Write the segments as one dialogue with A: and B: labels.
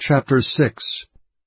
A: Chapter 6.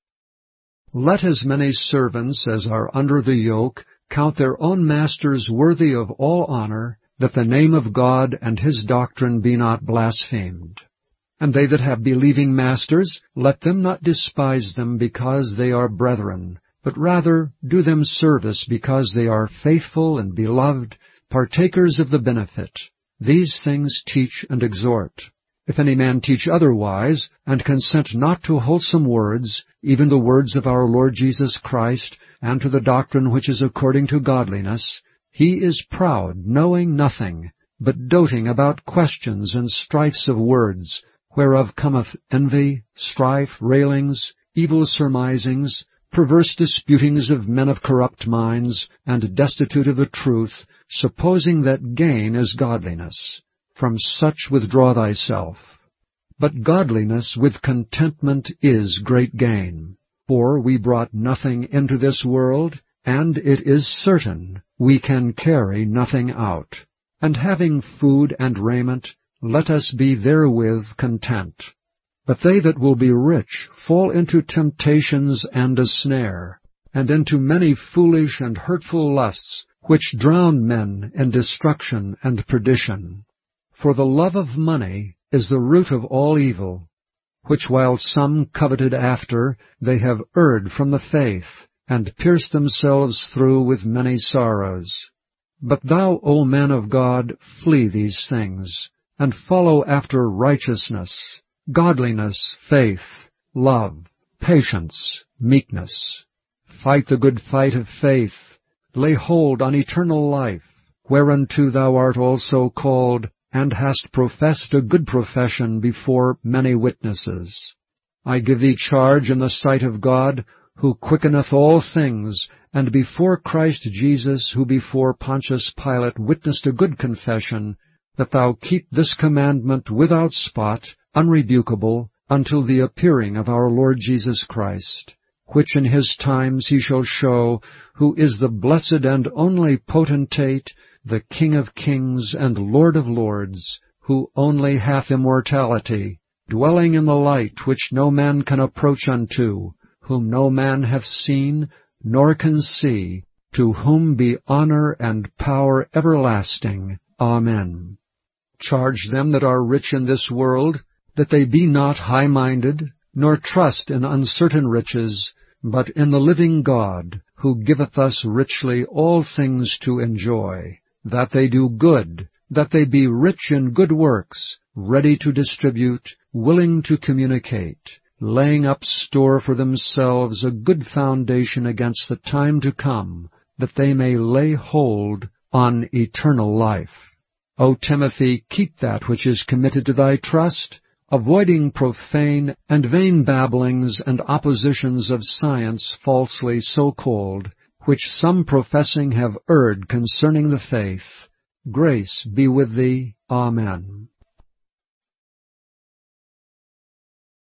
A: Let as many servants as are under the yoke count their own masters worthy of all honor, that the name of God and his doctrine be not blasphemed. And they that have believing masters, let them not despise them because they are brethren, but rather do them service because they are faithful and beloved, partakers of the benefit. These things teach and exhort. If any man teach otherwise, and consent not to wholesome words, even the words of our Lord Jesus Christ, and to the doctrine which is according to godliness, he is proud, knowing nothing, but doting about questions and strifes of words, whereof cometh envy, strife, railings, evil surmisings, perverse disputings of men of corrupt minds, and destitute of the truth, supposing that gain is godliness. From such withdraw thyself. But godliness with contentment is great gain. For we brought nothing into this world, and it is certain we can carry nothing out. And having food and raiment, let us be therewith content. But they that will be rich fall into temptations and a snare, and into many foolish and hurtful lusts, which drown men in destruction and perdition. For the love of money is the root of all evil, which while some coveted after, they have erred from the faith, and pierced themselves through with many sorrows. But thou, O man of God, flee these things, and follow after righteousness, godliness, faith, love, patience, meekness. Fight the good fight of faith, lay hold on eternal life, whereunto thou art also called, and hast professed a good profession before many witnesses. I give thee charge in the sight of God, who quickeneth all things, and before Christ Jesus, who before Pontius Pilate witnessed a good confession, that thou keep this commandment without spot, unrebukable, until the appearing of our Lord Jesus Christ, which in his times he shall show, who is the blessed and only potentate, the King of kings and Lord of lords, who only hath immortality, dwelling in the light which no man can approach unto, whom no man hath seen, nor can see, to whom be honor and power everlasting. Amen. Charge them that are rich in this world, that they be not high-minded, nor trust in uncertain riches, but in the living God, who giveth us richly all things to enjoy. That they do good, that they be rich in good works, ready to distribute, willing to communicate, laying up store for themselves a good foundation against the time to come, that they may lay hold on eternal life. O Timothy, keep that which is committed to thy trust, avoiding profane and vain babblings and oppositions of science falsely so called, which some professing have erred concerning the faith. Grace be with thee. Amen.